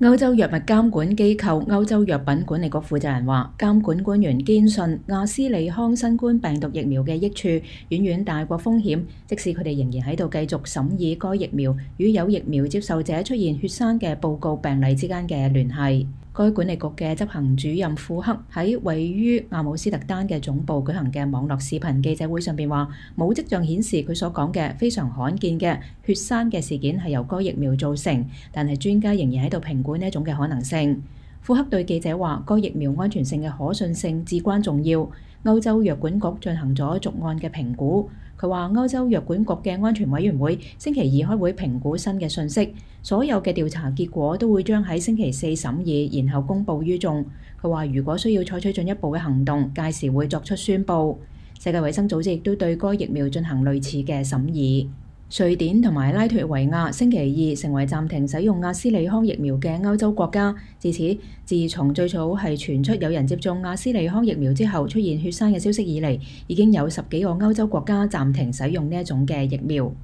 歐洲藥物監管機構歐洲藥品管理局負責人話，監管官員堅信阿斯利康新冠病毒疫苗嘅益處遠遠大過風險，即使佢哋仍然喺度繼續審議該疫苗與有疫苗接受者出現血栓嘅報告病例之間嘅聯繫。該管理局嘅執行主任庫克喺位於阿姆斯特丹嘅總部舉行嘅網絡視頻記者會上邊話，冇跡象顯示佢所講嘅非常罕見嘅血栓嘅事件係由該疫苗造成，但係專家仍然喺度評估呢一種嘅可能性。庫克對記者話，該疫苗安全性嘅可信性至關重要。歐洲藥管局進行咗逐案嘅評估。佢話歐洲藥管局嘅安全委員會星期二開會評估新嘅信息，所有嘅調查結果都會將喺星期四審議，然後公佈於眾。佢話如果需要採取進一步嘅行動，屆時會作出宣佈。世界衛生組織亦都對該疫苗進行類似嘅審議。瑞典同埋拉脫維亞星期二成為暫停使用阿斯利康疫苗嘅歐洲國家。自此，自從最早係傳出有人接種阿斯利康疫苗之後出現血栓嘅消息以嚟，已經有10幾個歐洲國家暫停使用呢一種嘅疫苗。